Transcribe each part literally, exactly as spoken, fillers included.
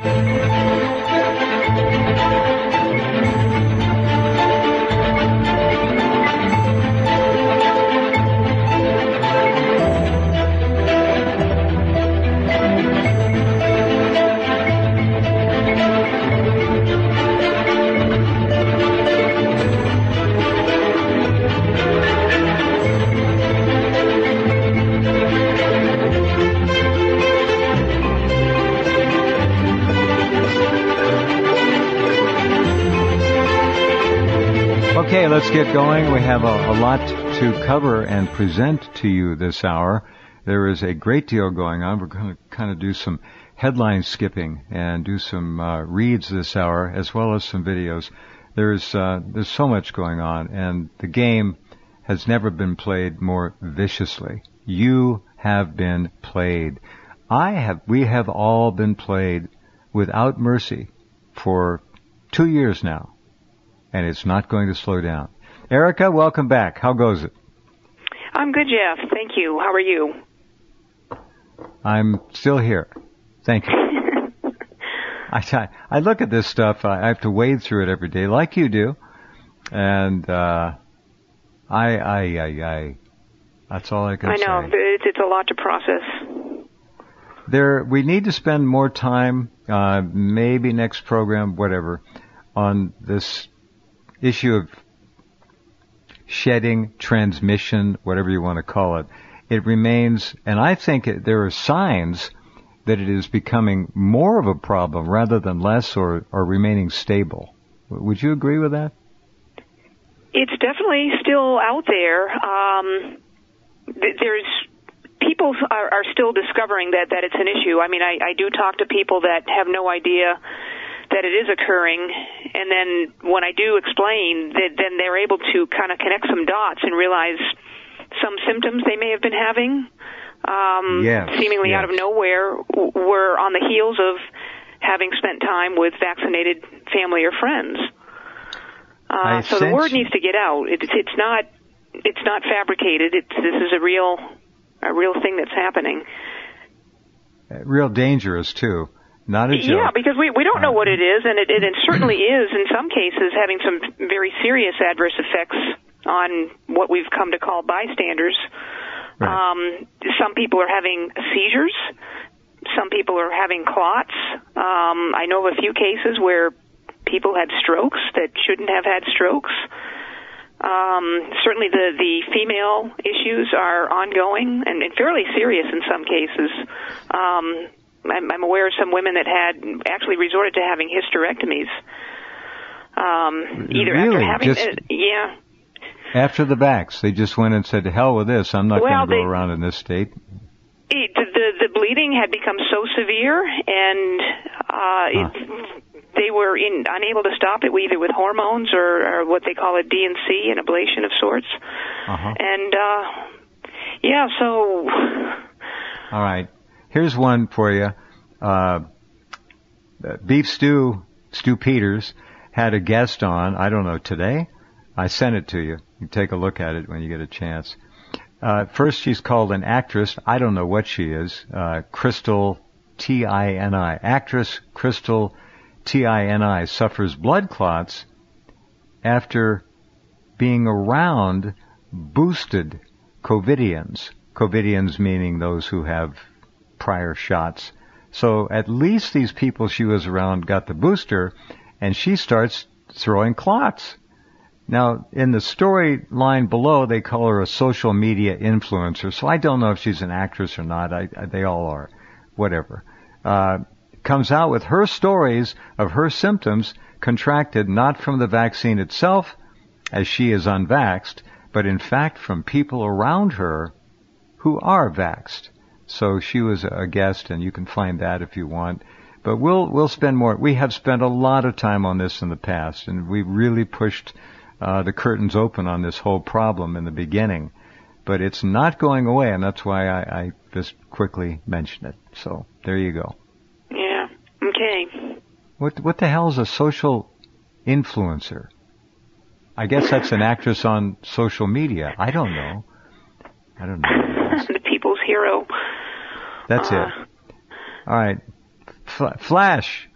Okay, let's get going. We have a, a lot to cover and present to you this hour. There is a great deal going on. We're going to kind of do some headline skipping and do some uh, reads this hour, as well as some videos. There's uh, there's so much going on, and the game has never been played more viciously. You have been played. I have. We have all been played without mercy for two years now. And it's not going to slow down. Erica, welcome back. How goes it? I'm good, Jeff. Thank you. How are you? I'm still here. Thank you. I, I look at this stuff. I have to wade through it every day, like you do. And uh, I, I, I, I, that's all I can I say. know. It's, it's a lot to process. There, we need to spend more time, uh, maybe next program, whatever, on this issue of shedding, transmission, whatever you want to call it. It remains, and I think it, there are signs that it is becoming more of a problem rather than less, or, or remaining stable. Would you agree with that? It's definitely still out there. Um, th- there's people are, are still discovering that, that it's an issue. I mean, I, I do talk to people that have no idea that it is occurring, and then when I do explain, that then they're able to kind of connect some dots and realize some symptoms they may have been having, um, yes, seemingly yes. out of nowhere, were on the heels of having spent time with vaccinated family or friends. Uh, so the word needs to get out. It, it's not, it's not fabricated. It's, this is a real, a real thing that's happening. Real dangerous too. Not a joke. Yeah, because we, we don't know what it is, and it, it, it certainly is, in some cases, having some very serious adverse effects on what we've come to call bystanders. Right. Um, some people are having seizures. Some people are having clots. Um, I know of a few cases where people had strokes that shouldn't have had strokes. Um, certainly the, the female issues are ongoing and, and fairly serious in some cases. Um, I'm, I'm aware of some women that had actually resorted to having hysterectomies. Um, either really? after having, just uh, yeah. After the vax, they just went and said, "To hell with this! I'm not well, going to go they, around in this state." It, the the bleeding had become so severe, and uh, huh. it, they were in, unable to stop it, either with hormones or, or what they call a D and C, an ablation of sorts. Uh-huh. And uh, yeah, so. All right. Here's one for you. Uh, Beef Stew, Stu Peters, had a guest on, I don't know, today? I sent it to you. You can take a look at it when you get a chance. Uh, first, she's called an actress. I don't know what she is. Uh, Crystal T I N I. Actress Crystal T I N I suffers blood clots after being around boosted COVIDians. COVIDians meaning those who have prior shots. So at least these people she was around got the booster, and she starts throwing clots. Now, in the storyline below, they call her a social media influencer, so I don't know if she's an actress or not. I, I, they all are. Whatever. Uh, comes out with her stories of her symptoms contracted not from the vaccine itself, as she is unvaxxed, but in fact from people around her who are vaxxed. So she was a guest, and you can find that if you want. But we'll we'll spend more. We have spent a lot of time on this in the past, and we really pushed uh, the curtains open on this whole problem in the beginning. But it's not going away, and that's why I, I just quickly mentioned it. So there you go. Yeah. Okay. What what the hell is a social influencer? I guess that's an actress on social media. I don't know. I don't know. The people's hero. That's uh, it. All right. F- Flash,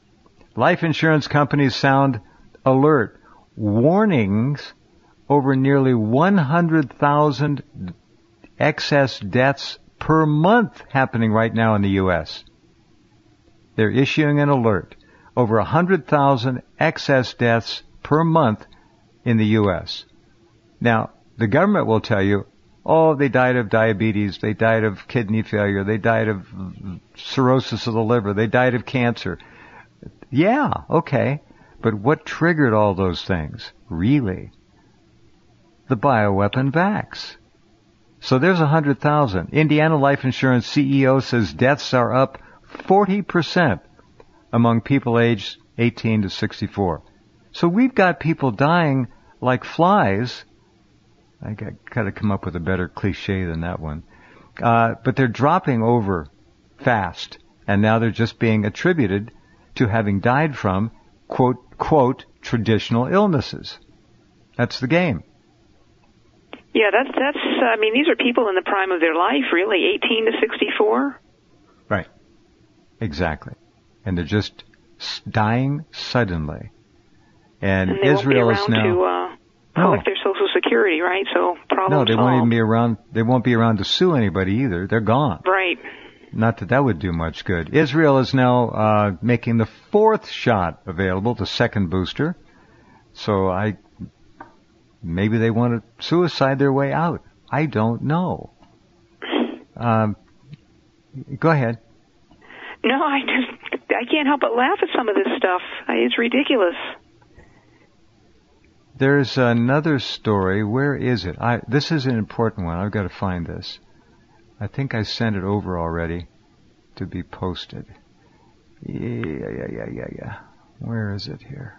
Life insurance companies sound alert. Warnings over nearly one hundred thousand excess deaths per month happening right now in the U S. They're issuing an alert. Over one hundred thousand excess deaths per month in the U S. Now, the government will tell you, oh, they died of diabetes, they died of kidney failure, they died of cirrhosis of the liver, they died of cancer. Yeah, okay. But what triggered all those things? Really? The bioweapon vax. So there's one hundred thousand. Indiana Life Insurance C E O says deaths are up forty percent among people aged eighteen to sixty-four. So we've got people dying like flies. I got, got to come up with a better cliche than that one. Uh, but they're dropping over fast, and now they're just being attributed to having died from, quote, quote, traditional illnesses. That's the game. Yeah, that's, that's, I mean, these are people in the prime of their life, really, eighteen to sixty-four. Right. Exactly. And they're just dying suddenly. And, and they Israel won't be is around now... to uh, collect no. their Social Security, right? So problem No, they solved. won't even be around, they won't be around to sue anybody either. They're gone. Right. Not that that would do much good. Israel is now uh, making the fourth shot available, the second booster. So I... Maybe they want to suicide their way out. I don't know. Um, go ahead. No, I just, I can't help but laugh at some of this stuff. It's ridiculous. There's another story. Where is it? I, this is an important one. I've got to find this. I think I sent it over already to be posted. Yeah, yeah, yeah, yeah, yeah. Where is it here?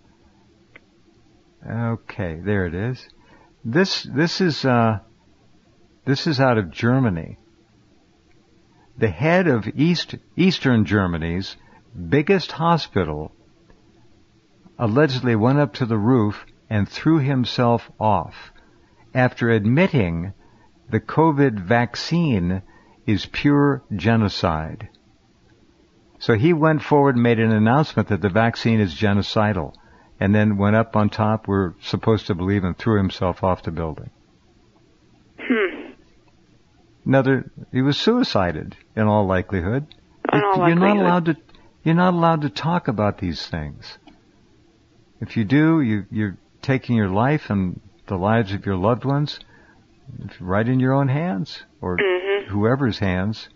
Okay, there it is. This this is uh, this is out of Germany. The head of East Eastern Germany's biggest hospital allegedly went up to the roof and threw himself off after admitting the COVID vaccine is pure genocide. So he went forward and made an announcement that the vaccine is genocidal. And then went up on top, we're supposed to believe, and threw himself off the building. Hmm. Another, he was suicided, in all likelihood. In all you're likelihood. not allowed to, you're not allowed to talk about these things. If you do, you, you're taking your life and the lives of your loved ones right in your own hands, or mm-hmm. whoever's hands.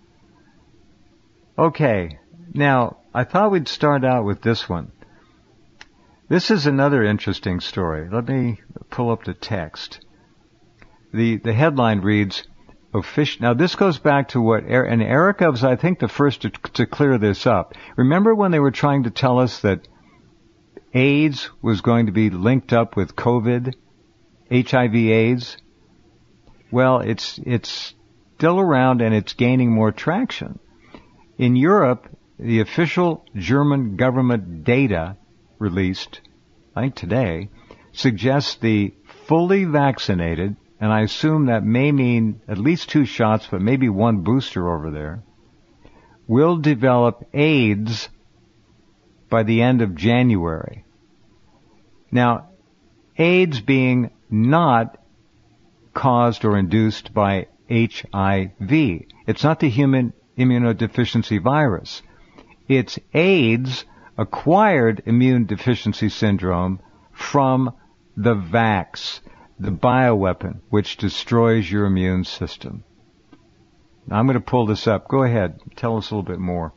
Okay, now, I thought we'd start out with this one. This is another interesting story. Let me pull up the text. The the headline reads, official. Now this goes back to what, and Erica was, I think, the first to, to clear this up. Remember when they were trying to tell us that AIDS was going to be linked up with COVID, H I V AIDS? Well, it's it's still around and it's gaining more traction. In Europe, the official German government data released, I think today, suggests the fully vaccinated, and I assume that may mean at least two shots, but maybe one booster over there, will develop AIDS by the end of January. Now, AIDS being not caused or induced by H I V. It's not the human immunodeficiency virus. It's AIDS, acquired immune deficiency syndrome, from the vax, the bioweapon, which destroys your immune system. Now, I'm going to pull this up. Go ahead. Tell us a little bit more.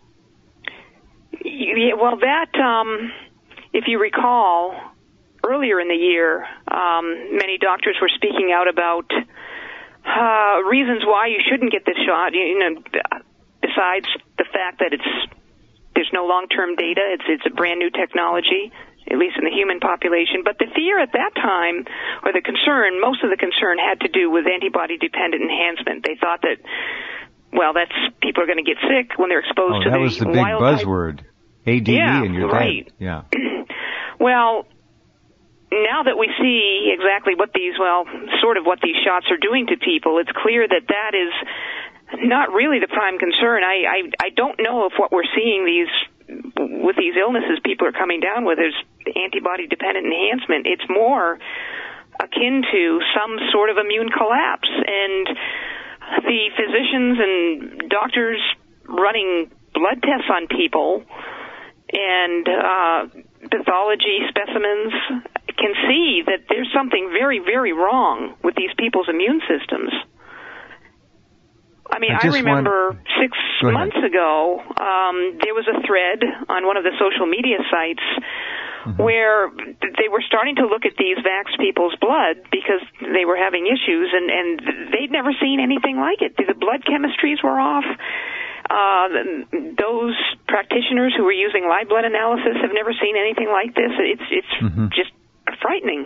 Yeah, well, that, um, if you recall, earlier in the year, um, many doctors were speaking out about uh, reasons why you shouldn't get this shot, you know, besides the fact that it's there's no long-term data. It's it's a brand new technology, at least in the human population. But the fear at that time, or the concern, most of the concern had to do with antibody-dependent enhancement. They thought that, well, that's people are going to get sick when they're exposed oh, to the that was the big wild buzzword, A D E, yeah, and you're right. dead. Yeah. Well, now that we see exactly what these, well, sort of what these shots are doing to people, it's clear that that is not really the prime concern. I, I, I don't know if what we're seeing, these with these illnesses people are coming down with is antibody-dependent enhancement. It's more akin to some sort of immune collapse. And the physicians and doctors running blood tests on people and uh, pathology specimens can see that there's something very, very wrong with these people's immune systems. I mean, I, I remember want... six Go months ahead. ago, um, there was a thread on one of the social media sites mm-hmm. where they were starting to look at these vaxxed people's blood because they were having issues, and, and they'd never seen anything like it. The blood chemistries were off. Uh, those practitioners who were using live blood analysis have never seen anything like this. It's it's mm-hmm. just frightening.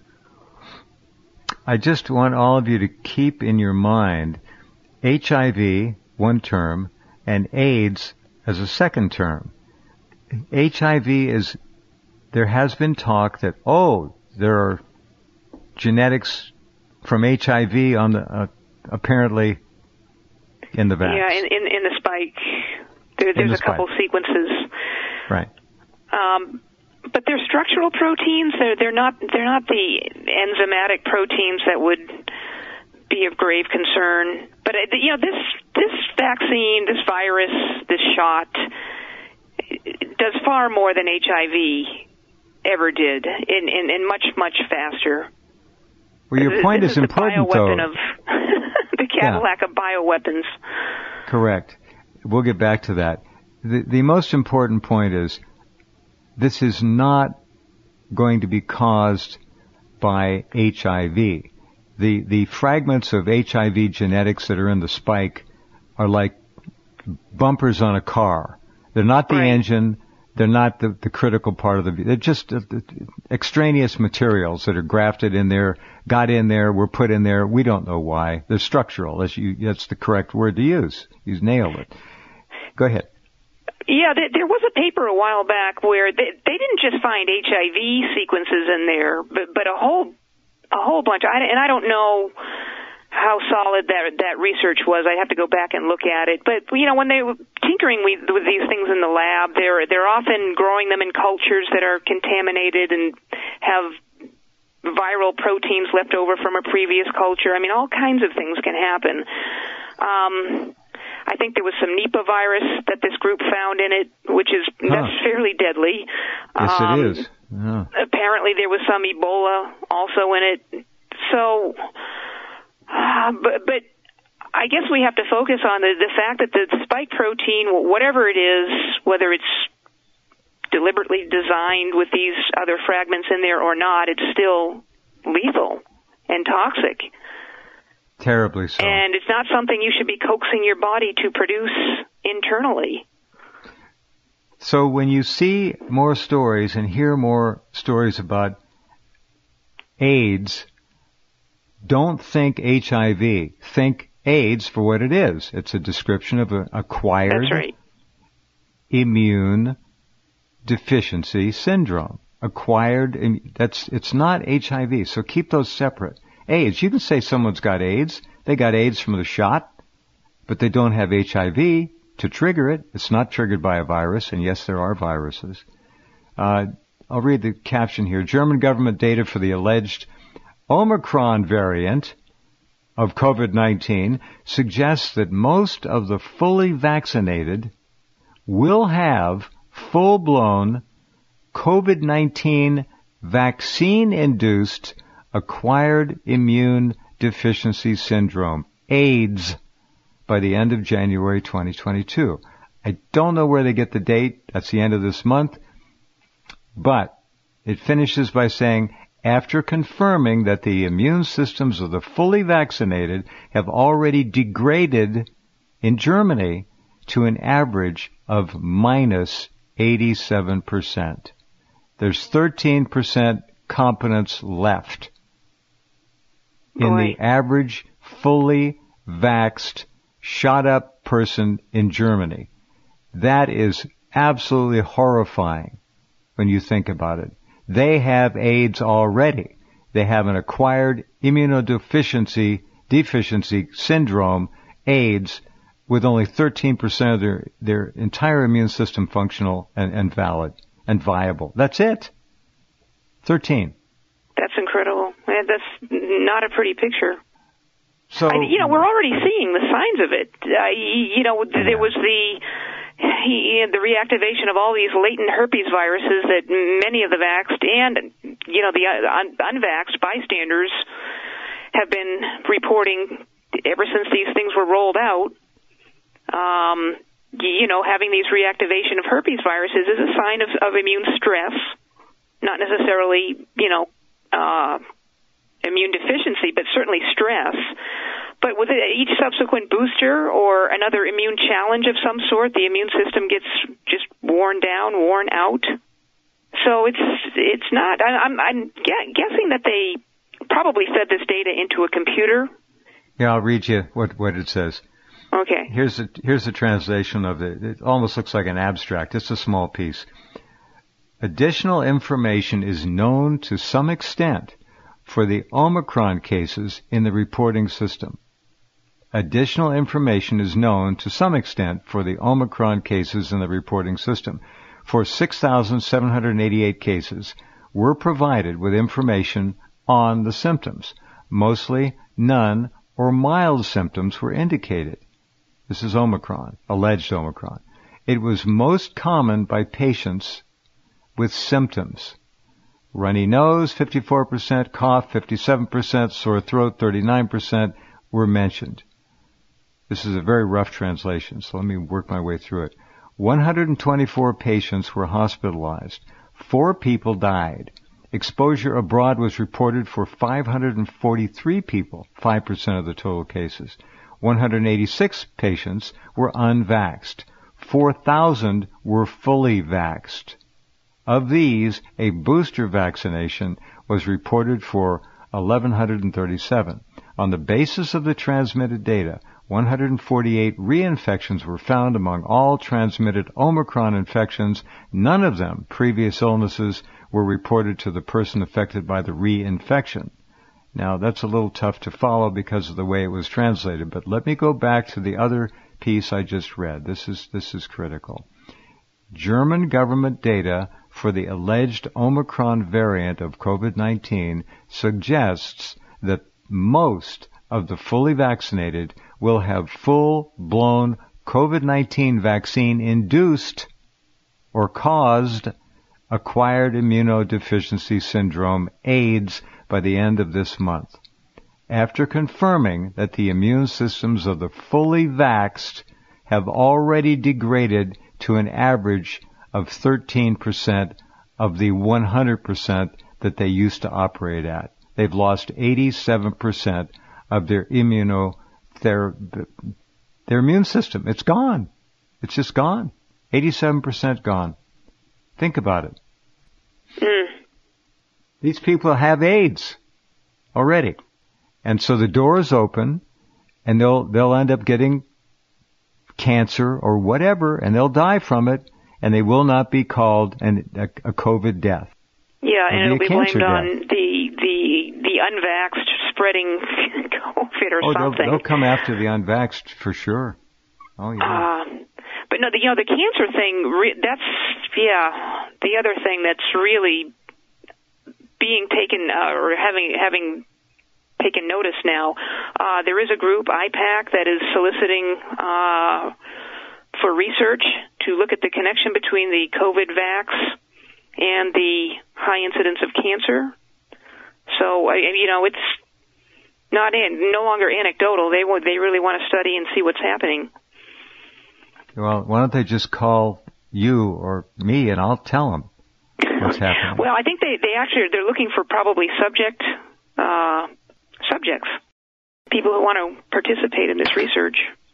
I just want all of you to keep in your mind H I V, one term, and AIDS as a second term. H I V is, there has been talk that, oh, there are genetics from H I V on the, uh, apparently in the vax. Yeah, in, in, in the spike. There, there's the a couple spike. sequences. Right. Um, but they're structural proteins. They're, they're not, they're not the enzymatic proteins that would be of grave concern. But, you know, this this vaccine, this virus, this shot, does far more than H I V ever did, in, in, in much, much faster. Well, your point this is, is important, the bioweapon though. Of the Cadillac yeah. of bioweapons. Correct. We'll get back to that. The, the most important point is this is not going to be caused by H I V. The the fragments of H I V genetics that are in the spike are like bumpers on a car. They're not the right. engine. They're not the, the critical part of the. They're just uh, the extraneous materials that are grafted in there, got in there, were put in there. We don't know why. They're structural. That's, you, that's the correct word to use. You nailed it. Go ahead. Yeah, there was a paper a while back where they, they didn't just find H I V sequences in there, but, but a whole a whole bunch. I, and I don't know how solid that that research was. I have to go back and look at it. But you know, when they were tinkering with, with these things in the lab, they're they're often growing them in cultures that are contaminated and have viral proteins left over from a previous culture. I mean, all kinds of things can happen. Um, I think there was some Nipah virus that this group found in it, which is huh. that's fairly deadly. Yes, um, it is. Yeah. Apparently, there was some Ebola also in it. So, uh, but but I guess we have to focus on the the fact that the spike protein, whatever it is, whether it's deliberately designed with these other fragments in there or not, it's still lethal and toxic. Terribly so. And it's not something you should be coaxing your body to produce internally. So when you see more stories and hear more stories about AIDS, don't think H I V. Think AIDS for what it is. It's a description of an acquired That's right. immune deficiency syndrome. Acquired, that's, it's not H I V, so keep those separate. AIDS, you can say someone's got AIDS. They got AIDS from the shot, but they don't have H I V to trigger it. It's not triggered by a virus, and yes, there are viruses. Uh, I'll read the caption here. German government data for the alleged Omicron variant of COVID nineteen suggests that most of the fully vaccinated will have full-blown COVID nineteen vaccine-induced acquired immune deficiency syndrome, AIDS, by the end of January twenty twenty-two. I don't know where they get the date. That's the end of this month. But it finishes by saying, after confirming that the immune systems of the fully vaccinated have already degraded in Germany to an average of minus eighty-seven percent. There's thirteen percent competence left in Boy. the average fully vaxxed, shot up person in Germany. That is absolutely horrifying when you think about it. They have AIDS already. They have an acquired immunodeficiency deficiency syndrome, AIDS, with only thirteen percent of their, their entire immune system functional and, and valid and viable. That's it. thirteen. That's incredible. That's not a pretty picture. So, I, you know, we're already seeing the signs of it. Uh, you know, yeah. there was the he, the reactivation of all these latent herpes viruses that many of the vaxxed and, you know, the un- unvaxxed bystanders have been reporting ever since these things were rolled out. Um, you know, having these reactivation of herpes viruses is a sign of, of immune stress, not necessarily, you know, uh, immune deficiency, but certainly stress. But with each subsequent booster or another immune challenge of some sort, the immune system gets just worn down, worn out. So it's it's not. I, I'm, I'm guessing that they probably fed this data into a computer. Yeah, I'll read you what what it says. Okay. Here's a here's a translation of it. It almost looks like an abstract. It's a small piece. Additional information is known to some extent for the Omicron cases in the reporting system. Additional information is known to some extent for the Omicron cases in the reporting system. For six thousand seven hundred eighty-eight cases, we're provided with information on the symptoms. Mostly none or mild symptoms were indicated. This is Omicron, alleged Omicron. It was most common by patients with symptoms. Runny nose, fifty-four percent, cough, fifty-seven percent, sore throat, thirty-nine percent were mentioned. This is a very rough translation, so let me work my way through it. one hundred twenty-four patients were hospitalized. Four people died. Exposure abroad was reported for five hundred forty-three people, five percent of the total cases. one hundred eighty-six patients were unvaxxed. four thousand were fully vaxxed. Of these, a booster vaccination was reported for one thousand one hundred thirty-seven. On the basis of the transmitted data, one hundred forty-eight reinfections were found among all transmitted Omicron infections. None of them, previous illnesses, were reported to the person affected by the reinfection. Now, that's a little tough to follow because of the way it was translated, but let me go back to the other piece I just read. This is, this is critical. German government data for the alleged Omicron variant of COVID nineteen suggests that most of the fully vaccinated will have full-blown COVID nineteen vaccine-induced or caused acquired immunodeficiency syndrome, AIDS, by the end of this month. After confirming that the immune systems of the fully vaxxed have already degraded to an average of thirteen percent of the one hundred percent that they used to operate at. They've lost eighty-seven percent of their immuno their their immune system. It's gone. It's just gone. eighty-seven percent gone. Think about it. Mm. These people have AIDS already. And so the door is open and they'll they'll end up getting cancer or whatever, and they'll die from it, and they will not be called an, a, a COVID death. Yeah, and it'll be blamed death. on the the the unvaxxed spreading COVID or oh, something. They'll, they'll come after the unvaxxed for sure. Oh yeah. Uh, but no, the, you know, the cancer thing. Re- that's yeah. The other thing that's really being taken uh, or having having taken notice now. Uh, there is a group, I PAC, that is soliciting uh, for research to look at the connection between the COVID vax and the high incidence of cancer. So, you know, it's not in, no longer anecdotal. They they really want to study and see what's happening. Well, why don't they just call you or me and I'll tell them what's happening? Well, I think they, they actually, they're looking for probably subject, uh, subjects, people who want to participate in this research.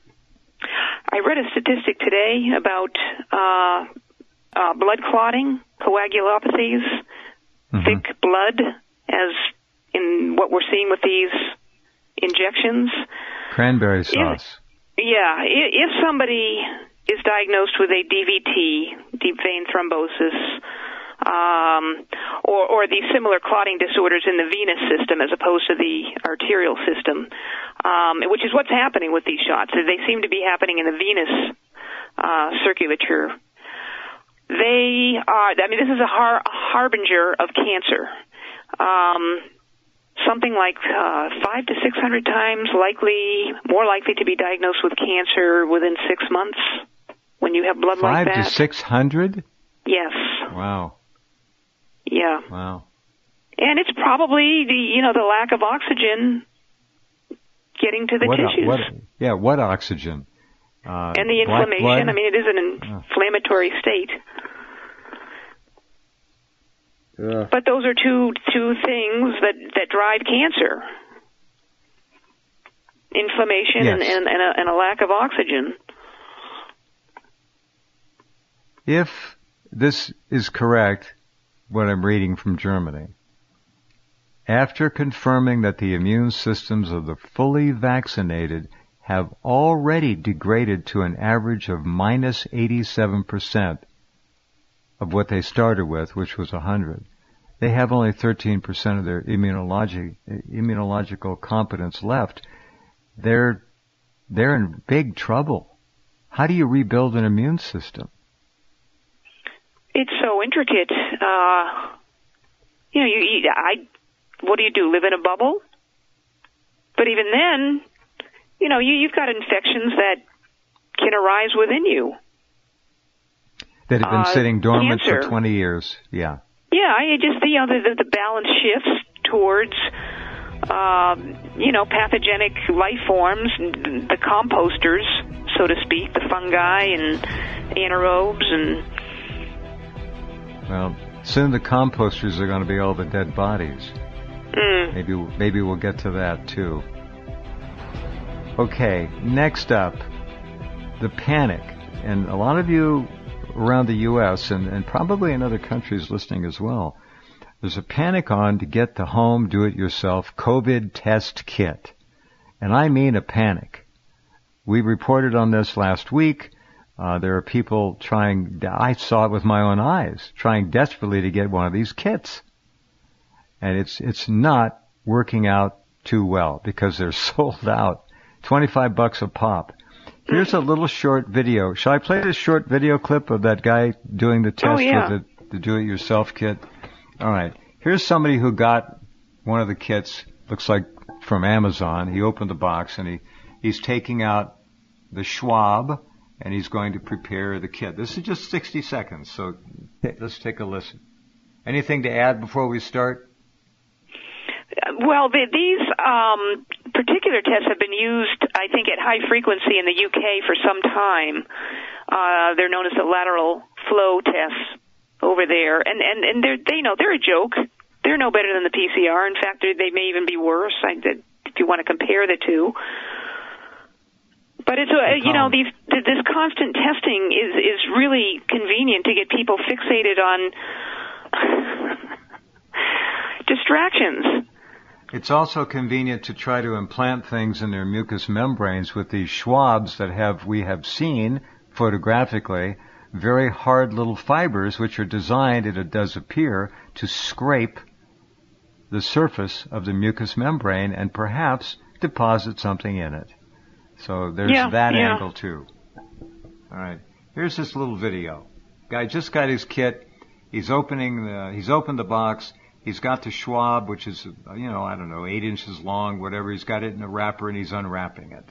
I read a statistic today about uh, uh, blood clotting, coagulopathies, mm-hmm. thick blood, as in what we're seeing with these injections. Cranberry sauce. If, yeah, if somebody is diagnosed with a D V T, deep vein thrombosis, um, or, or these similar clotting disorders in the venous system as opposed to the arterial system, um, which is what's happening with these shots. They seem to be happening in the venous uh, circulature. They are, I mean, this is a, har- a harbinger of cancer. Um, something like uh, five to six hundred times likely, more likely to be diagnosed with cancer within six months when you have blood like that. Five to six hundred? Yes. Wow. Yeah. Wow. And it's probably the, you know, the lack of oxygen getting to the what, tissues. What, yeah, what oxygen? Uh, and the inflammation. I mean, it is an inflammatory state. Yeah. But those are two two things that, that drive cancer. Inflammation yes. and, and, and, a, and a lack of oxygen. If this is correct, what I'm reading from Germany, after confirming that the immune systems of the fully vaccinated have already degraded to an average of minus eighty-seven percent of what they started with, which was one hundred. They have only thirteen percent of their immunology, immunological competence left. They're, they're in big trouble. How do you rebuild an immune system? It's so intricate. Uh, you know, you, you, I, what do you do? Live in a bubble? But even then, you know, you, you've got infections that can arise within you. That have been uh, sitting dormant cancer. for twenty years. Yeah. Yeah, I just, you know, the, the balance shifts towards, um, you know, pathogenic life forms, the composters, so to speak, the fungi and anaerobes and... Well, soon the composters are going to be all the dead bodies. Mm. Maybe, maybe we'll get to that too. Okay, next up, the panic. And a lot of you around the U S and, and probably in other countries listening as well, there's a panic on to get the home do-it-yourself COVID test kit. And I mean a panic. We reported on this last week. Uh, there are people trying, I saw it with my own eyes, trying desperately to get one of these kits. And it's, it's not working out too well because they're sold out. twenty-five bucks a pop. Here's a little short video. Shall I play this short video clip of that guy doing the test oh, yeah. with the, the do-it-yourself kit? All right. Here's somebody who got one of the kits, looks like from Amazon. He opened the box and he, he's taking out the swab and he's going to prepare the kit. This is just sixty seconds, so let's take a listen. Anything to add before we start? Well, the, these um, particular tests have been used, I think, at high frequency in the U K for some time. Uh, they're known as the lateral flow tests over there, and and and they're they you know they're a joke. They're no better than the P C R. In fact, they may even be worse. I, if you want to compare the two. But it's uh, you know these this constant testing is is really convenient to get people fixated on distractions. It's also convenient to try to implant things in their mucous membranes with these swabs that have, we have seen photographically, very hard little fibers which are designed, it does appear, to scrape the surface of the mucous membrane and perhaps deposit something in it. So there's yeah, that yeah. angle too. All right. Here's this little video. Guy just got his kit. He's opening the, he's opened the box. He's got the swab, which is, you know, I don't know, eight inches long, whatever. He's got it in a wrapper, and he's unwrapping it.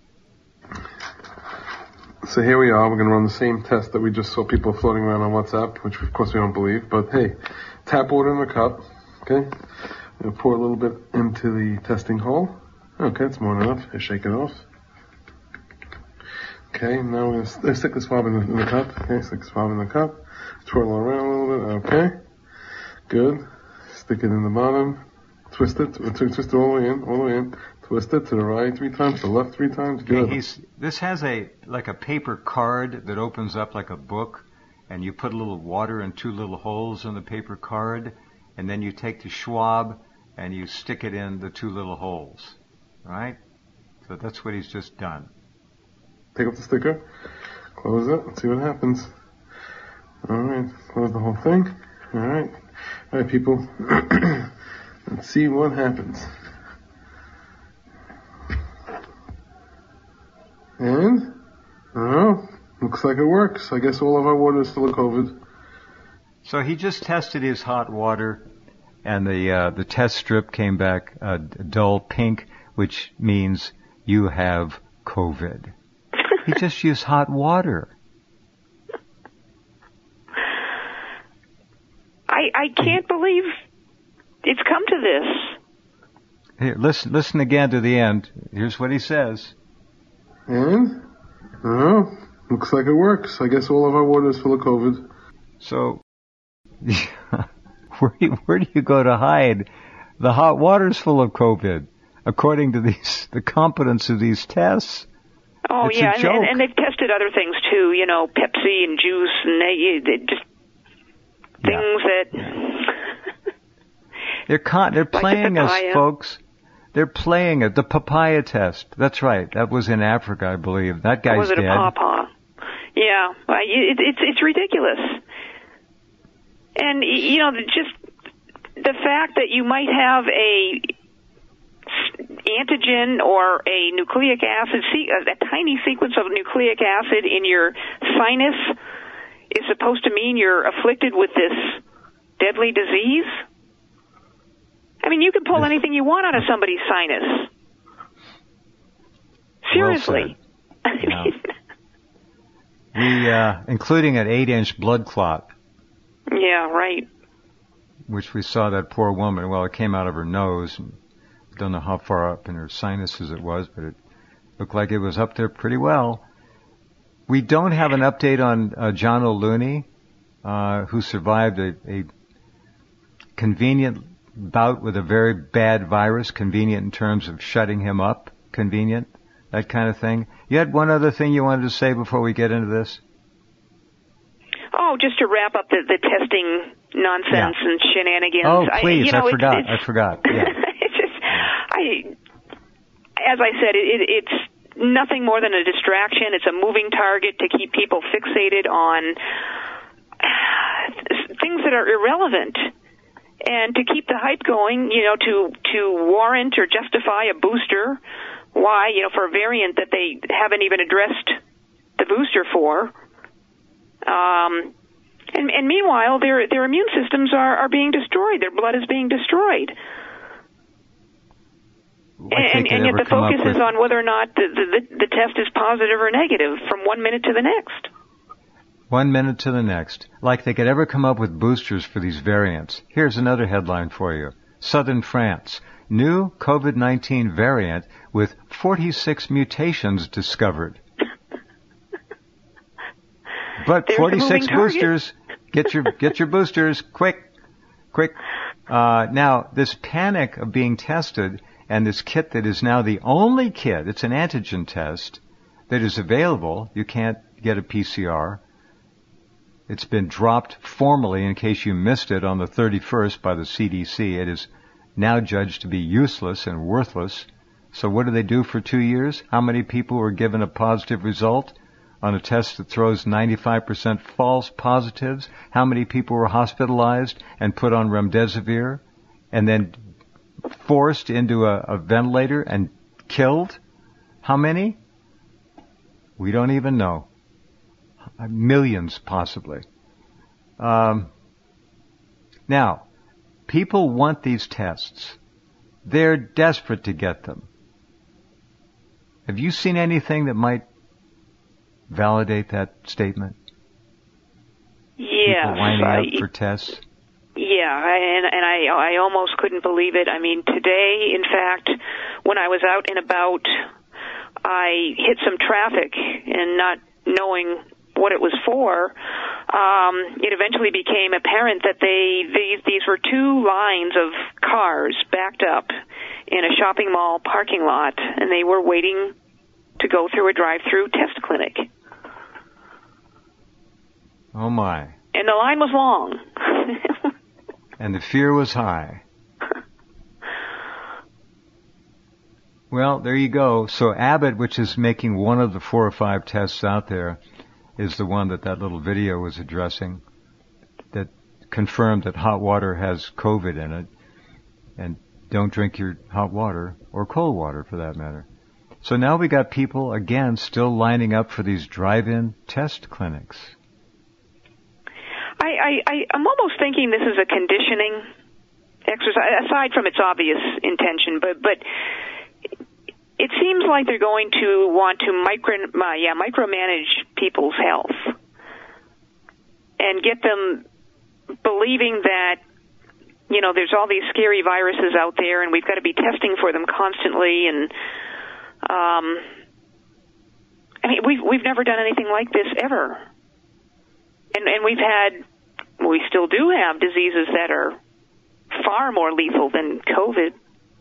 So here we are. We're going to run the same test that we just saw people floating around on WhatsApp, which of course we don't believe. But hey, tap water in a cup, okay? We'll pour a little bit into the testing hole. Okay, it's more than enough. I shake it off. Okay, now we're going to stick the swab in the, in the cup. Okay, stick the swab in the cup. Twirl around a little bit. Okay, good. Stick it in the bottom, twist it, twist it all the way in, all the way in, twist it to the right three times, to the left three times, good. He's, this has a, like a paper card that opens up like a book, and you put a little water in two little holes in the paper card, and then you take the swab and you stick it in the two little holes, right? So that's what he's just done. Take off the sticker, close it, and see what happens. Alright, close the whole thing. All right. All right, people. Let's see what happens. And, oh, looks like it works. I guess all of our water is full of COVID. So he just tested his hot water, and the uh, the test strip came back uh, dull pink, which means you have COVID. He just used hot water. I I can't believe it's come to this. Here, listen, listen again to the end. Here's what he says. And, oh, looks like it works. I guess all of our water is full of COVID. So, where do you, where do you go to hide? The hot water's full of COVID, according to these the competence of these tests. Oh it's yeah, a joke. and, and they've tested other things too. You know, Pepsi and juice, and they, they just things yeah. that they're con- they're like playing the us, papaya. folks. They're playing it. The papaya test. That's right. That was in Africa, I believe. That guy's was it dead. a pawpaw? Yeah, it, it's it's ridiculous. And you know, just the fact that you might have a antigen or a nucleic acid, a tiny sequence of nucleic acid in your sinus is supposed to mean you're afflicted with this deadly disease? I mean, you can pull anything you want out of somebody's sinus. Seriously. Well said. Yeah. we, uh, including an eight-inch blood clot. Yeah, right. Which we saw that poor woman. Well, it came out of her nose. And don't know how far up in her sinuses it was, but it looked like it was up there pretty well. We don't have an update on uh, John O'Looney, uh, who survived a, a convenient bout with a very bad virus, convenient in terms of shutting him up, convenient, that kind of thing. You had one other thing you wanted to say before we get into this? Oh, just to wrap up the, the testing nonsense yeah. and shenanigans. Oh, please, I, you know, I forgot, it's, it's, I forgot. Yeah. It's just, I, as I said, it, it, it's nothing more than a distraction. It's a moving target to keep people fixated on things that are irrelevant. And to keep the hype going, you know, to, to warrant or justify a booster, why, you know, for a variant that they haven't even addressed the booster for. Um, and, and meanwhile, their their immune systems are, are being destroyed. Their blood is being destroyed. And, and yet the focus is on whether or not the, the, the test is positive or negative from one minute to the next. One minute to the next. Like they could ever come up with boosters for these variants. Here's another headline for you. Southern France. New COVID nineteen variant with forty-six mutations discovered. But There's forty-six boosters. Get your get your boosters quick, quick. Uh, now this panic of being tested and this kit that is now the only kit. It's an antigen test that is available. You can't get a P C R. It's been dropped formally, in case you missed it, on the thirty-first by the C D C. It is now judged to be useless and worthless. So what do they do for two years? How many people were given a positive result on a test that throws ninety-five percent false positives? How many people were hospitalized and put on remdesivir and then forced into a, a ventilator and killed? How many? We don't even know. Millions, possibly. Um, now, people want these tests. They're desperate to get them. Have you seen anything that might validate that statement? Yes. People lining I, up for tests? Yeah, and, and I, I almost couldn't believe it. I mean, today, in fact, when I was out and about, I hit some traffic, and not knowing what it was for, um, it eventually became apparent that they these these were two lines of cars backed up in a shopping mall parking lot, and they were waiting to go through a drive-through test clinic. Oh my! And the line was long. And the fear was high. Well, there you go. So Abbott, which is making one of the four or five tests out there, is the one that that little video was addressing, that confirmed that hot water has COVID in it, and don't drink your hot water, or cold water for that matter. So now we got people, again, still lining up for these drive-in test clinics. I, I, I, I'm almost thinking this is a conditioning exercise, aside from its obvious intention, but, but it seems like they're going to want to micro, uh, yeah, micromanage people's health and get them believing that, you know, there's all these scary viruses out there and we've got to be testing for them constantly. And, um, I mean, we've, we've never done anything like this ever. And, and we've had, we still do have diseases that are far more lethal than COVID.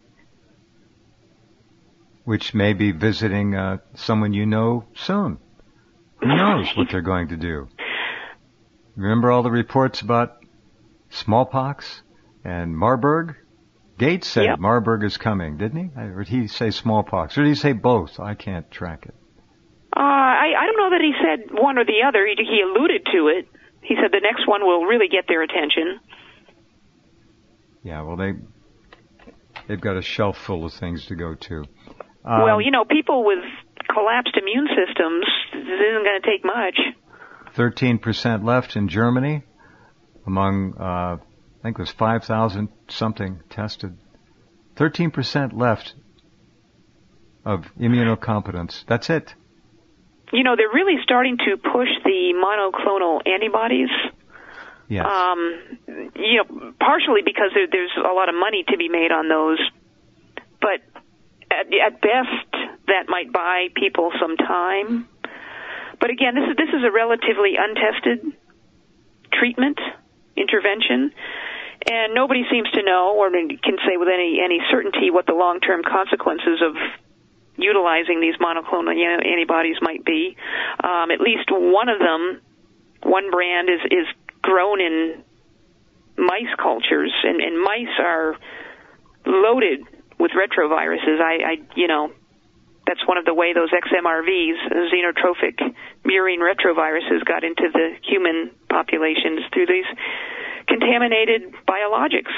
Which may be visiting uh, someone you know soon. Who knows what they're going to do? Remember all the reports about smallpox and Marburg? Gates said yep. Marburg is coming, didn't he? Or did he say smallpox? Or did he say both? I can't track it. Uh, I, I don't know that he said one or the other. He, he alluded to it. He said the next one will really get their attention. Yeah, well, they, they've got a shelf full of things to go to. Um, well, you know, people with collapsed immune systems, this isn't going to take much. thirteen percent left in Germany among, uh, I think it was five thousand something tested. thirteen percent left of immunocompetence. That's it. You know, they're really starting to push the monoclonal antibodies. Yes. Um, you know, partially because there, there's a lot of money to be made on those. But at, at best, that might buy people some time. But again, this is this is a relatively untested treatment, intervention, and nobody seems to know or can say with any, any certainty what the long-term consequences of utilizing these monoclonal antibodies might be. Um, at least one of them, one brand, is, is grown in mice cultures, and, and mice are loaded with retroviruses. I, I, you know, that's one of the way those X M R Vs, xenotrophic murine retroviruses, got into the human populations through these contaminated biologics.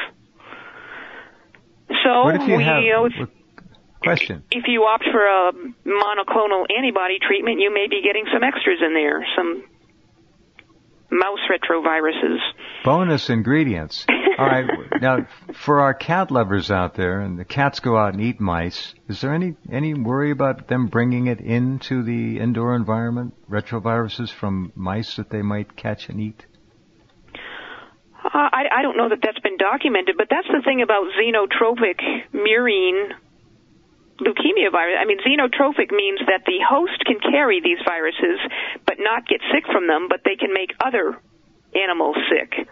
So, what if you we, have, you know, if, question. if you opt for a monoclonal antibody treatment, you may be getting some extras in there, some mouse retroviruses. Bonus ingredients. All right. Now, for our cat lovers out there, and the cats go out and eat mice, is there any, any worry about them bringing it into the indoor environment, retroviruses from mice that they might catch and eat? Uh, I, I don't know that that's been documented, but that's the thing about xenotrophic murine leukemia virus. I mean, xenotrophic means that the host can carry these viruses but not get sick from them, but they can make other animals sick.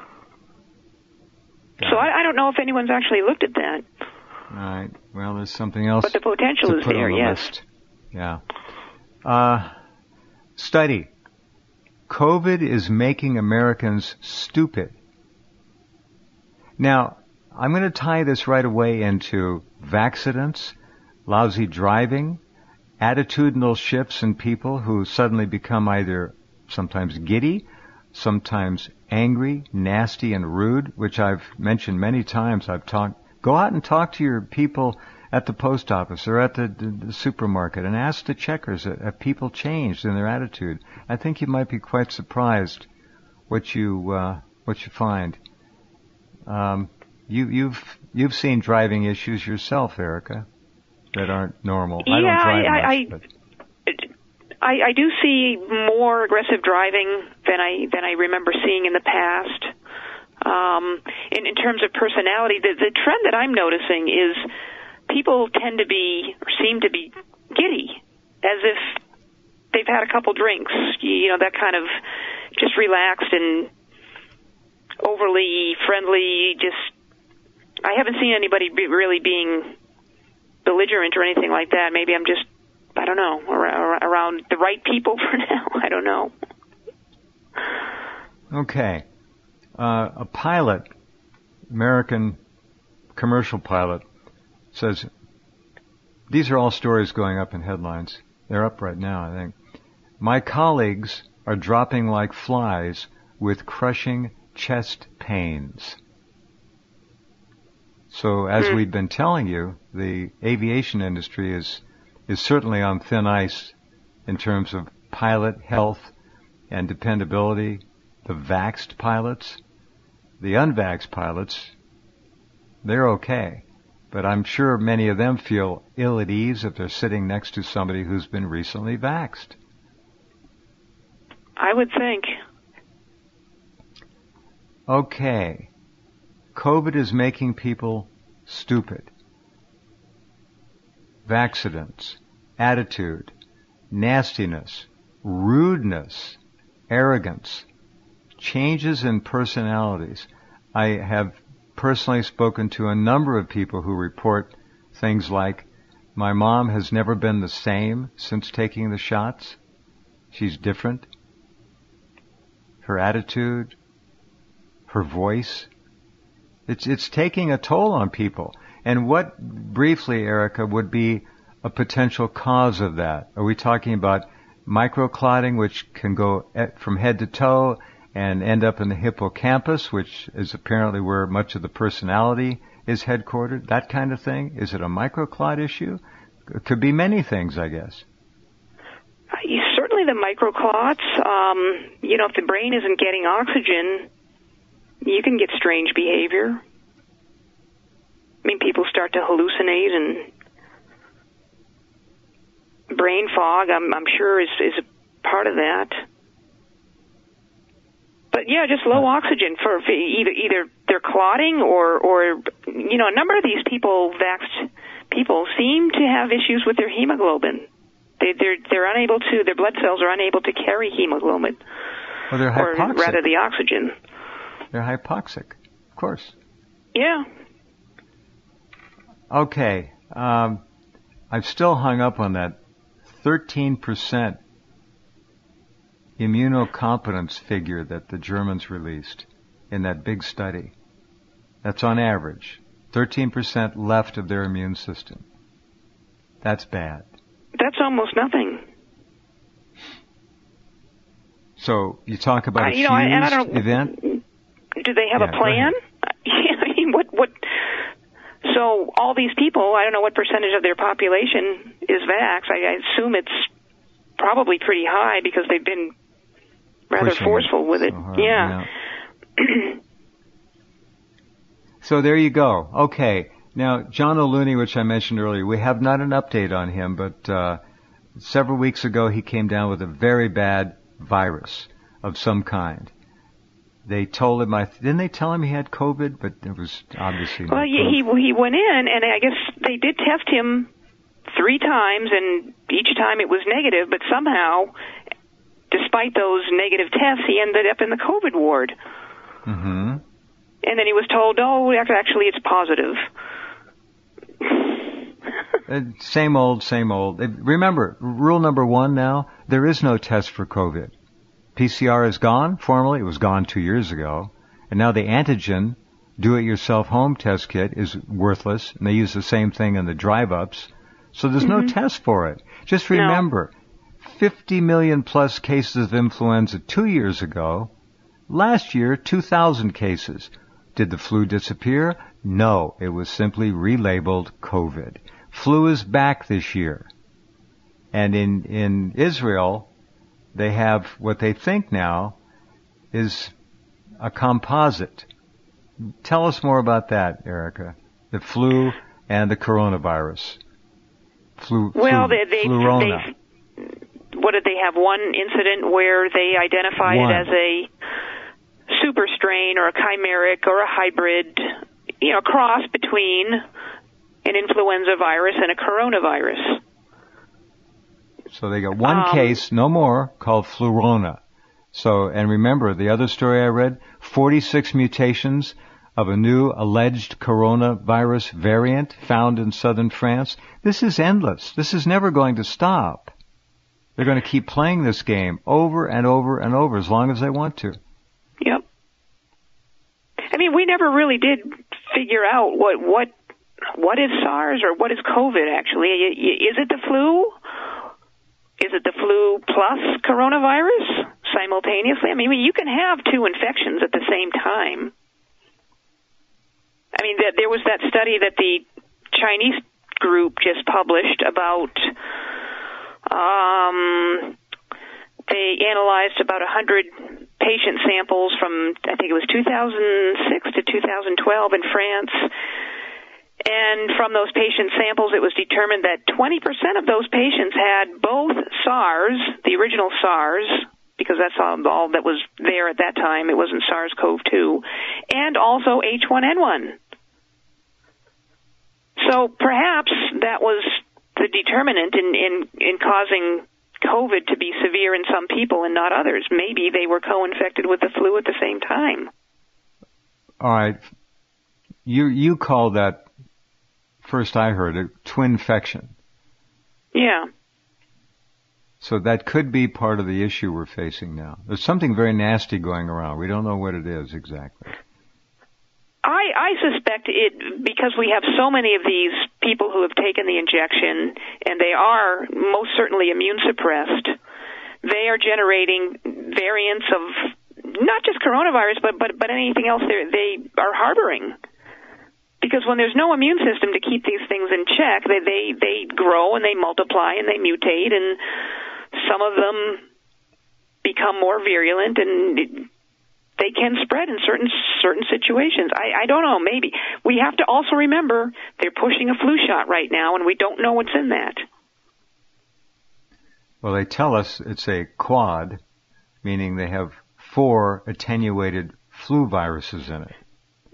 Got so it. I, I don't know if anyone's actually looked at that. All right. Well, there's something else. But the potential to is put there, on the yes. list. Yeah. Uh, study. COVID is making Americans stupid. Now, I'm going to tie this right away into vacccidents, lousy driving, attitudinal shifts in people who suddenly become either sometimes giddy, sometimes angry, nasty, and rude, which I've mentioned many times. I've talked, go out and talk to your people at the post office or at the, the, the supermarket and ask the checkers, have people changed in their attitude? I think you might be quite surprised what you, uh, what you find. Um, you, you've, you've seen driving issues yourself, Erica, that aren't normal. Yeah, I don't drive I, much, I, but. I, I do see more aggressive driving than I than I remember seeing in the past. Um, in, in terms of personality, the, the trend that I'm noticing is people tend to be, or seem to be, giddy, as if they've had a couple drinks. You know, that kind of just relaxed and overly friendly. Just, I haven't seen anybody be really being belligerent or anything like that. Maybe I'm just, I don't know, around, around the right people for now. I don't know. Okay. Uh, a pilot, American commercial pilot, says, these are all stories going up in headlines. They're up right now, I think. My colleagues are dropping like flies with crushing chest pains. So as Mm. we've been telling you, the aviation industry is is certainly on thin ice in terms of pilot health and dependability. The vaxxed pilots, the unvaxxed pilots, they're okay. But I'm sure many of them feel ill at ease if they're sitting next to somebody who's been recently vaxxed. I would think. Okay. COVID is making people stupid. Vaccidents, attitude, nastiness, rudeness, arrogance, changes in personalities. I have personally spoken to a number of people who report things like, my mom has never been the same since taking the shots. She's different. Her attitude, her voice, it's it's taking a toll on people. And what, briefly, Erica, would be a potential cause of that? Are we talking about microclotting, which can go from head to toe and end up in the hippocampus, which is apparently where much of the personality is headquartered? That kind of thing? Is it a microclot issue? It could be many things, I guess. Uh, certainly the microclots. Um, you know, if the brain isn't getting oxygen, you can get strange behavior. I mean, people start to hallucinate, and brain fog, I'm, I'm sure, is, is a part of that. But yeah, just low oxygen for, for either either they're clotting or, or you know, a number of these people, vaxxed people, seem to have issues with their hemoglobin. They, they're they're unable to, their blood cells are unable to carry hemoglobin, well, they're hypoxic. Or rather the oxygen. They're hypoxic, of course. Yeah. Okay, um, I've still hung up on that thirteen percent immunocompetence figure that the Germans released in that big study. That's on average. thirteen percent left of their immune system. That's bad. That's almost nothing. So you talk about uh, a you fused know, and I don't, event? Do they have yeah, a plan? I mean, what, what, so all these people, I don't know what percentage of their population is vaxxed. I, I assume it's probably pretty high because they've been rather Pushing forceful it with it. so hard, yeah. yeah. So there you go. Okay. Now, John O'Looney, which I mentioned earlier, we have not an update on him, but uh, several weeks ago he came down with a very bad virus of some kind. They told him, I didn't they tell him he had COVID? But there was obviously no Well, he proof. he went in, and I guess they did test him three times, and each time it was negative. But somehow, despite those negative tests, he ended up in the COVID ward. Mm-hmm. And then he was told, "Oh, actually, it's positive." uh, same old, same old. Uh, remember, rule number one now: there is no test for COVID. P C R is gone. Formally, it was gone two years ago. And now the antigen, do-it-yourself home test kit is worthless. And they use the same thing in the drive-ups. So there's mm-hmm. no test for it. Just remember, no. fifty million plus cases of influenza two years ago. Last year, two thousand cases. Did the flu disappear? No. It was simply relabeled COVID. Flu is back this year. And in, in Israel, they have what they think now is a composite. Tell us more about that, Erica. The flu and the coronavirus. Flu, well, flu, they, they, flurona. they, what did they have? One incident where they identified One. it as a super strain or a chimeric or a hybrid, you know, cross between an influenza virus and a coronavirus. So they got one um, case, no more, called flurona. So, and remember, the other story I read, forty-six mutations of a new alleged coronavirus variant found in southern France. This is endless. This is never going to stop. They're going to keep playing this game over and over and over as long as they want to. Yep. I mean, we never really did figure out what, what, what is SARS or what is COVID actually. Is it the flu? Is it the flu plus coronavirus simultaneously? I mean, you can have two infections at the same time. I mean, there was that study that the Chinese group just published about, um, they analyzed about one hundred patient samples from, I think it was two thousand six to two thousand twelve in France. And from those patient samples, it was determined that twenty percent of those patients had both SARS, the original SARS, because that's all, all that was there at that time. It wasn't SARS-C o V two, and also H one N one. So perhaps that was the determinant in, in, in causing COVID to be severe in some people and not others. Maybe they were co-infected with the flu at the same time. All right. You you call that, first I heard it, twinfection. Yeah. So that could be part of the issue we're facing now. There's something very nasty going around. We don't know what it is exactly. I, I suspect it because we have so many of these people who have taken the injection, and they are most certainly immune suppressed. They are generating variants of not just coronavirus, but but, but anything else they are harboring. Because when there's no immune system to keep these things in check, they, they, they grow and they multiply and they mutate, and some of them become more virulent, and they can spread in certain certain situations. I, I don't know, maybe. We have to also remember they're pushing a flu shot right now, and we don't know what's in that. Well, they tell us it's a quad, meaning they have four attenuated flu viruses in it.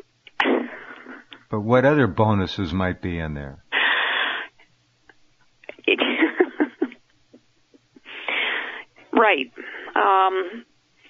But what other bonuses might be in there? It, right. Um,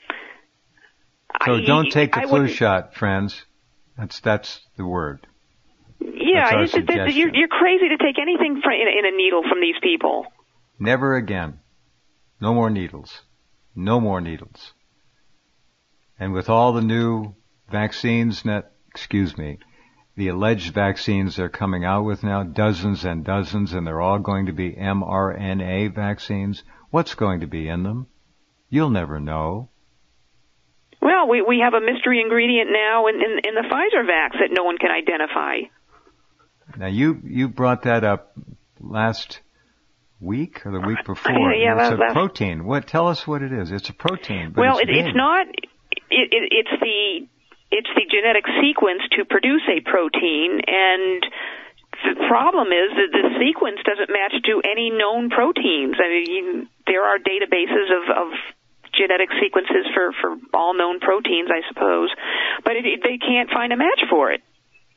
so I, don't take the I flu would, shot, friends. That's that's the word. Yeah, it's, it's, you're, you're crazy to take anything from, in, in a needle from these people. Never again. No more needles. No more needles. And with all the new vaccines, net, excuse me, the alleged vaccines they're coming out with now, dozens and dozens, and they're all going to be mRNA vaccines. What's going to be in them? You'll never know. Well, we, we have a mystery ingredient now in, in, in the Pfizer vax that no one can identify. Now, you, you brought that up last week or the week before. Uh, yeah, it's that, a protein. What? Tell us what it is. It's a protein. But well, it's, it, it's not. It, it, it's the it's the genetic sequence to produce a protein, and the problem is that the sequence doesn't match to any known proteins. I mean, you, there are databases of, of genetic sequences for, for all known proteins, I suppose, but it, it, they can't find a match for it.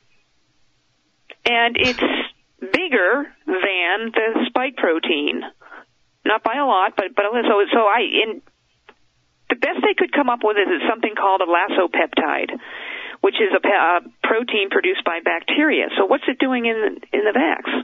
And it's bigger than the spike protein, not by a lot, but but so so I in the best they could come up with is something called a lasopeptide, which is a, pe- a protein produced by bacteria. So what's it doing in the, in the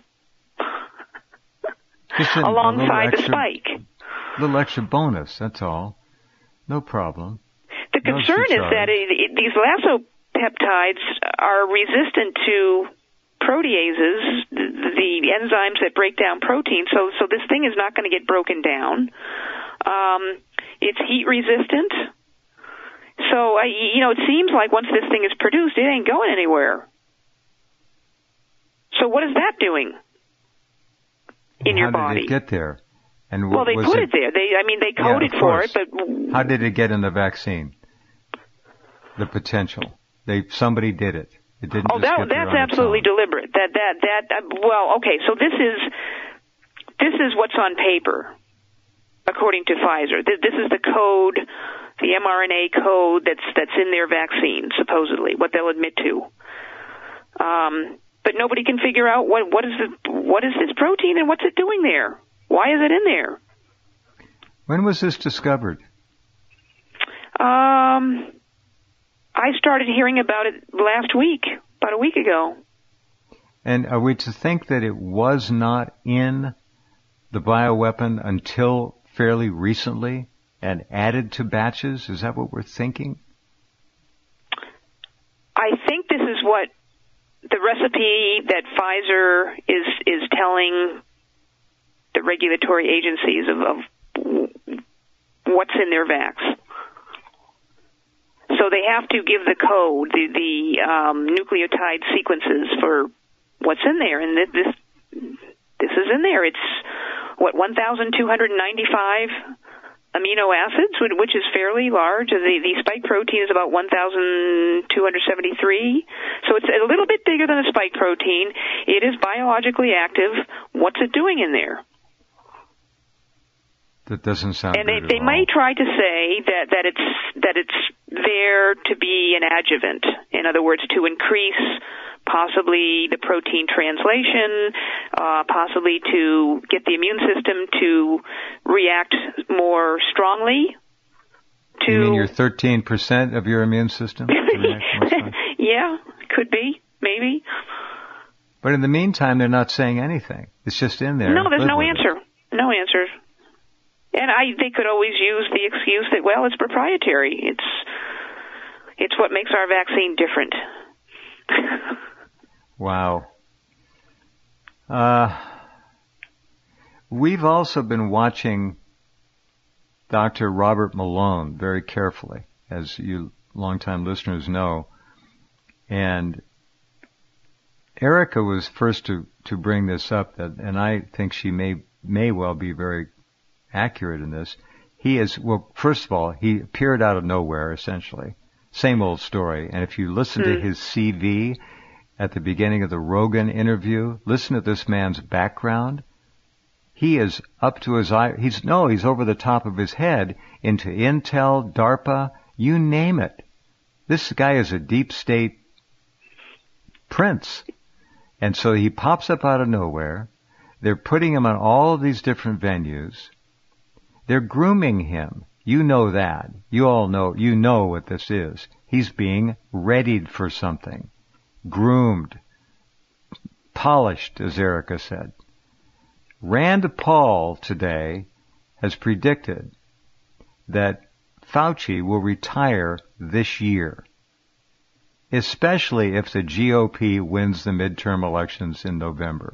vax? An, alongside extra, the spike. A little extra bonus, that's all. No problem. The concern is that it, it, these lasopeptides are resistant to proteases, the, the enzymes that break down protein. So, so this thing is not going to get broken down. Um, it's heat resistant. So, I, you know, it seems like once this thing is produced, it ain't going anywhere. So, what is that doing in How your did body? It get there? And well, they was put it, it there. They, I mean, they coded yeah, for it, but how did it get in the vaccine? The potential. They somebody did it. It didn't. Oh, just that, get there that's on absolutely its own. deliberate. That that that. Uh, well, okay. So this is this is what's on paper, according to Pfizer. This, this is the code, the mRNA code that's that's in their vaccine, supposedly what they'll admit to. Um, but nobody can figure out what what is the, what is this protein and what's it doing there? Why is it in there? When was this discovered? Um, I started hearing about it last week, about a week ago. And are we to think that it was not in the bioweapon until fairly recently and added to batches? Is that what we're thinking? I think this is what the recipe that Pfizer is is telling the regulatory agencies of, of what's in their vax. So they have to give the code, the, the um, nucleotide sequences for what's in there, and this this is in there. It's what one thousand two hundred ninety-five amino acids, which is fairly large. The, the spike protein is about one thousand two hundred seventy-three, so it's a little bit bigger than a spike protein. It is biologically active. What's it doing in there? That doesn't sound and good they, they at may all. try to say that, that it's that it's there to be an adjuvant. In other words, to increase possibly the protein translation, uh, possibly to get the immune system to react more strongly to... You mean your thirteen percent of your immune system? Yeah, could be, maybe. But in the meantime, they're not saying anything. It's just in there. No, there's Live no with answer. it. No answer. And I, they could always use the excuse that, well, it's proprietary. It's, it's what makes our vaccine different. Wow. Uh, we've also been watching Doctor Robert Malone very carefully, as you longtime listeners know. And Erica was first to, to bring this up, that, and I think she may may well be very accurate in this. He is, well, first of all, he appeared out of nowhere, essentially. Same old story. And if you listen mm. to his C V at the beginning of the Rogan interview, listen to this man's background. He is up to his eye. He's, no, he's over the top of his head into Intel, DARPA, you name it. This guy is a deep state prince. And so he pops up out of nowhere. They're putting him on all of these different venues. They're grooming him. You know that. You all know, you know what this is. He's being readied for something. Groomed. Polished, as Erica said. Rand Paul today has predicted that Fauci will retire this year, especially if the G O P wins the midterm elections in November.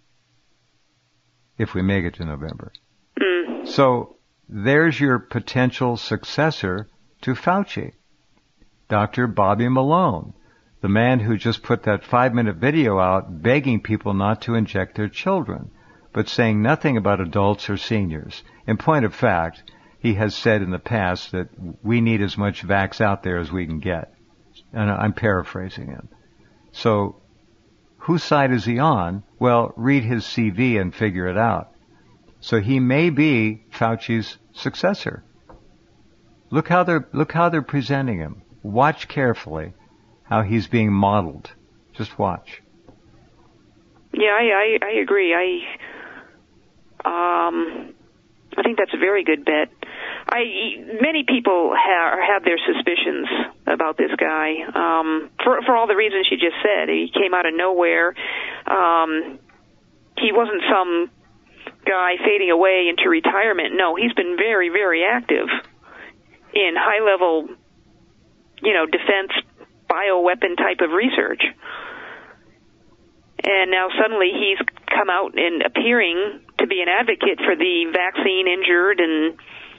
If we make it to November. Mm. So there's your potential successor to Fauci, Doctor Bobby Malone, the man who just put that five-minute video out begging people not to inject their children, but saying nothing about adults or seniors. In point of fact, he has said in the past that we need as much vax out there as we can get. And I'm paraphrasing him. So whose side is he on? Well, read his C V and figure it out. So he may be Fauci's successor. Look how they're, look how they're presenting him. Watch carefully how he's being modeled. Just watch. Yeah, I, I, I agree. I, um, I think that's a very good bet. I, many people have, have their suspicions about this guy, um, for, for all the reasons you just said. He came out of nowhere. Um, he wasn't some guy fading away into retirement. No, he's been very, very active in high-level, you know, defense bioweapon type of research. And now suddenly he's come out and appearing to be an advocate for the vaccine injured, and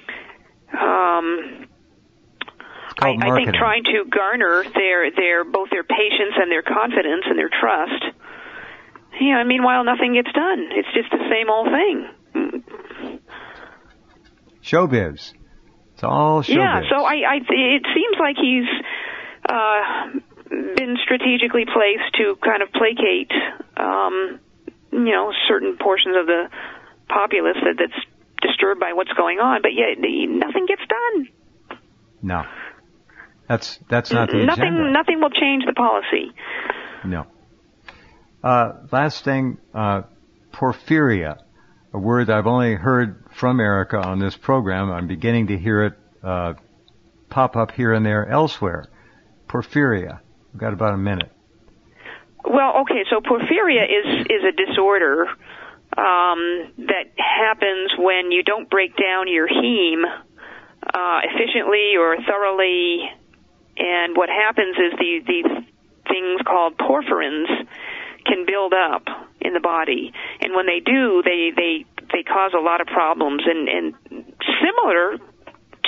um, I, I think trying to garner their, their both their patience and their confidence and their trust. You know, meanwhile, nothing gets done. It's just the same old thing. Showbiz. It's all showbiz. Yeah, so I, I, it seems like he's uh, been strategically placed to kind of placate, um, you know, certain portions of the populace that, that's disturbed by what's going on, but yet nothing gets done. No. That's that's not the nothing, agenda. Nothing will change the policy. No. Uh, last thing, uh, porphyria, a word I've only heard from Erica on this program. I'm beginning to hear it uh, pop up here and there elsewhere. Porphyria. We've got about a minute. Well, okay, so porphyria is, is a disorder um, that happens when you don't break down your heme uh, efficiently or thoroughly, and what happens is these, these things called porphyrins can build up in the body, and when they do, they they they cause a lot of problems, and and similar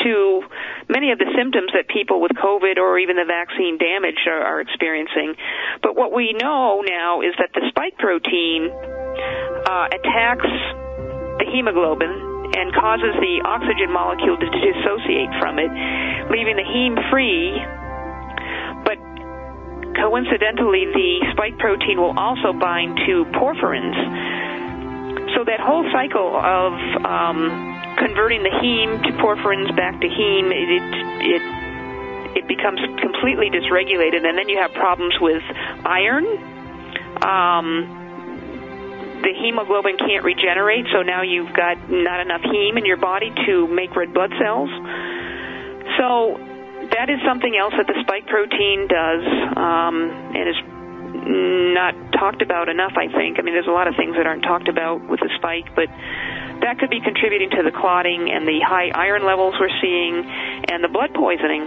to many of the symptoms that people with COVID or even the vaccine damage are, are experiencing. But what we know now is that the spike protein uh, attacks the hemoglobin and causes the oxygen molecule to dissociate from it, leaving the heme free. But coincidentally, the spike protein will also bind to porphyrins. So that whole cycle of um, converting the heme to porphyrins back to heme, it, it it becomes completely dysregulated, and then you have problems with iron. Um, the hemoglobin can't regenerate, so now you've got not enough heme in your body to make red blood cells. So that is something else that the spike protein does, um, and is not talked about enough, I think. I mean, there's a lot of things that aren't talked about with the spike, but that could be contributing to the clotting and the high iron levels we're seeing and the blood poisoning.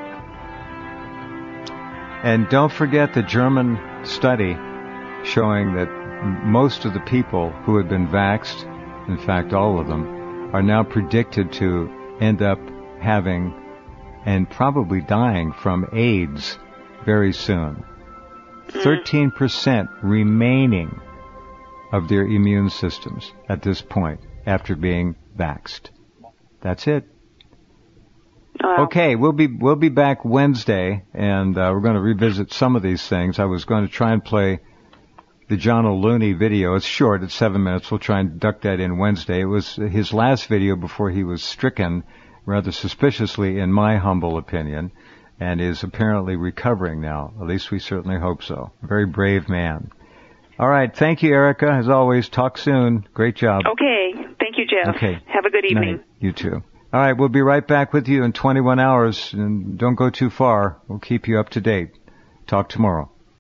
And don't forget the German study showing that most of the people who had been vaxxed, in fact all of them, are now predicted to end up having and probably dying from AIDS very soon. thirteen percent remaining of their immune systems at this point after being vaxxed. That's it. Wow. Okay, we'll be we'll be back Wednesday, and uh, we're going to revisit some of these things. I was going to try and play the John O'Looney video. It's short, it's seven minutes. We'll try and duck that in Wednesday. It was his last video before he was stricken rather suspiciously, in my humble opinion, and is apparently recovering now. At least we certainly hope so. A very brave man. All right, thank you, Erica. As always, talk soon. Great job. Okay, thank you, Jeff. Okay. Have a good evening. Night. You too. All right, we'll be right back with you in twenty-one hours, and don't go too far. We'll keep you up to date. Talk tomorrow.